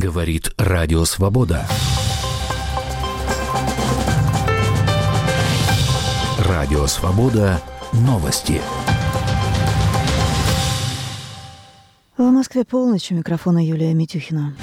Говорит Радио Свобода. Радио Свобода. Новости. В Москве полночь. У микрофона Юлия Митюхина.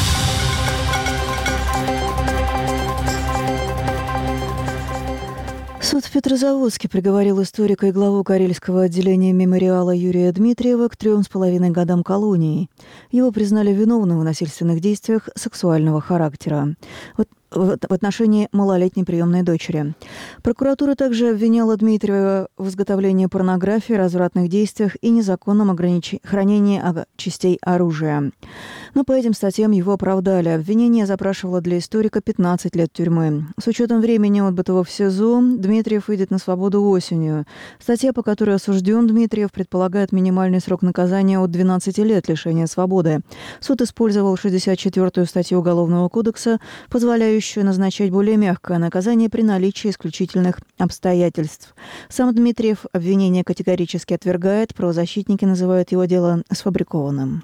Суд в Петрозаводске приговорил историка и главу Карельского отделения мемориала Юрия Дмитриева к 3,5 годам колонии. Его признали виновным в насильственных действиях сексуального характера в отношении малолетней приемной дочери. Прокуратура также обвиняла Дмитриева в изготовлении порнографии, развратных действиях и незаконном хранении частей оружия. Но по этим статьям его оправдали. Обвинение запрашивало для историка 15 лет тюрьмы. С учетом времени отбытого в СИЗО, Дмитриев выйдет на свободу осенью. Статья, по которой осужден Дмитриев, предполагает минимальный срок наказания от 12 лет лишения свободы. Суд использовал 64-ю статью Уголовного кодекса, позволяющую назначать более мягкое наказание при наличии исключительных обстоятельств. Сам Дмитриев обвинение категорически отвергает, правозащитники называют его дело сфабрикованным.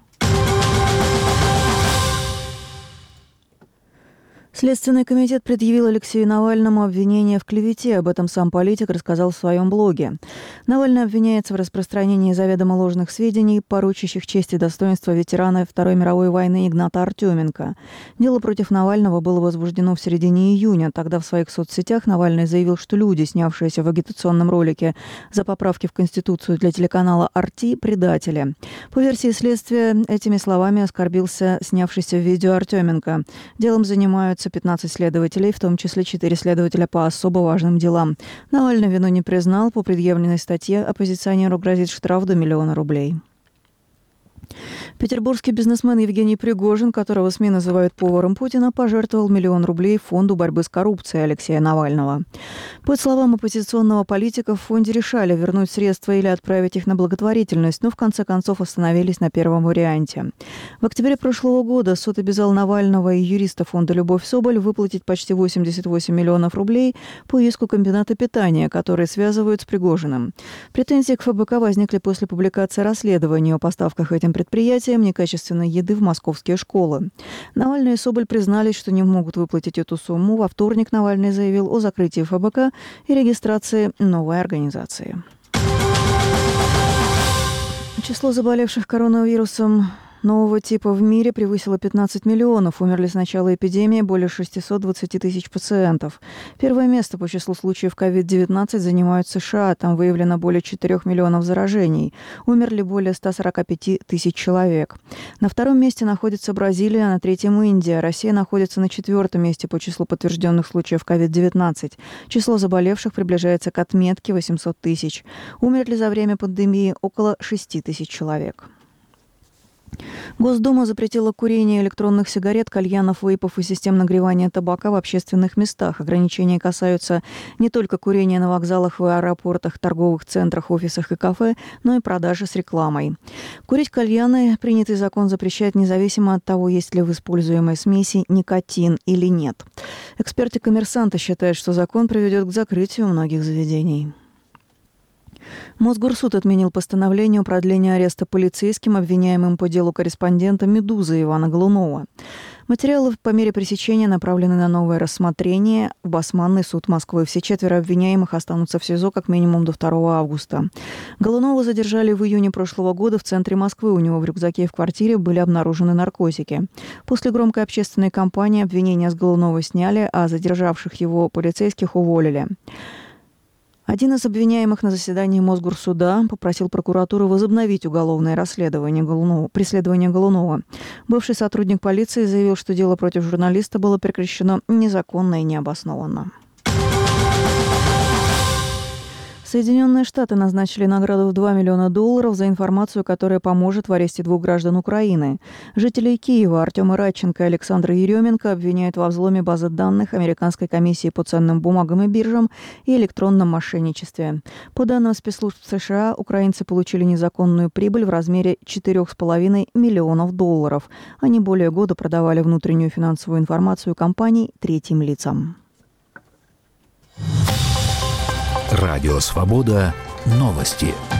Следственный комитет предъявил Алексею Навальному обвинение в клевете. Об этом сам политик рассказал в своем блоге. Навальный обвиняется в распространении заведомо ложных сведений, порочащих честь и достоинство ветерана Второй мировой войны Игната Артеменко. Дело против Навального было возбуждено в середине июня. Тогда в своих соцсетях Навальный заявил, что люди, снявшиеся в агитационном ролике за поправки в Конституцию для телеканала «Арти», предатели. По версии следствия, этими словами оскорбился снявшийся в видео Артеменко. Делом занимаются 15 следователей, в том числе 4 следователя по особо важным делам. Навальный вину не признал. По предъявленной статье оппозиционеру грозит штраф до $1 миллиона рублей. Петербургский бизнесмен Евгений Пригожин, которого СМИ называют поваром Путина, пожертвовал $1 миллион рублей фонду борьбы с коррупцией Алексея Навального. По словам оппозиционного политика, в фонде решали вернуть средства или отправить их на благотворительность, но в конце концов остановились на первом варианте. В октябре прошлого года суд обязал Навального и юриста фонда «Любовь Соболь» выплатить почти 88 миллионов рублей по иску комбината питания, который связывают с Пригожиным. Претензии к ФБК возникли после публикации расследования о поставках этим предприятиям некачественной еды в московские школы. Навальный и Соболь признались, что не могут выплатить эту сумму. Во вторник Навальный заявил о закрытии ФБК и регистрации новой организации. Число заболевших коронавирусом нового типа в мире превысило 15 миллионов. Умерли с начала эпидемии более 620 тысяч пациентов. Первое место по числу случаев COVID-19 занимают США. Там выявлено более 4 миллионов заражений. Умерли более 145 тысяч человек. На втором месте находится Бразилия, а на третьем Индия. Россия находится на 4-м месте по числу подтвержденных случаев COVID-19. Число заболевших приближается к отметке 800 тысяч. Умерли за время пандемии около 6 тысяч человек. Госдума запретила курение электронных сигарет, кальянов, вейпов и систем нагревания табака в общественных местах. Ограничения касаются не только курения на вокзалах, в аэропортах, торговых центрах, офисах и кафе, но и продажи с рекламой. Курить кальяны принятый закон запрещает независимо от того, есть ли в используемой смеси никотин или нет. Эксперты «Коммерсанта» считают, что закон приведет к закрытию многих заведений. Мосгорсуд отменил постановление о продлении ареста полицейским, обвиняемым по делу корреспондента «Медузы» Ивана Голунова. Материалы по мере пресечения направлены на новое рассмотрение в Басманный суд Москвы. Все 4 обвиняемых останутся в СИЗО как минимум до 2 августа. Голунова задержали в июне прошлого года в центре Москвы. У него в рюкзаке и в квартире были обнаружены наркотики. После громкой общественной кампании обвинения с Голунова сняли, а задержавших его полицейских уволили. Один из обвиняемых на заседании Мосгорсуда попросил прокуратуру возобновить уголовное преследование Голунова. Бывший сотрудник полиции заявил, что дело против журналиста было прекращено незаконно и необоснованно. Соединенные Штаты назначили награду в $2 миллиона за информацию, которая поможет в аресте 2 граждан Украины. Жителей Киева Артема Радченко и Александра Еременко обвиняют во взломе базы данных Американской комиссии по ценным бумагам и биржам и электронном мошенничестве. По данным спецслужб США, украинцы получили незаконную прибыль в размере $4,5 миллионов. Они более года продавали внутреннюю финансовую информацию компаний третьим лицам. Радио Свобода. Новости.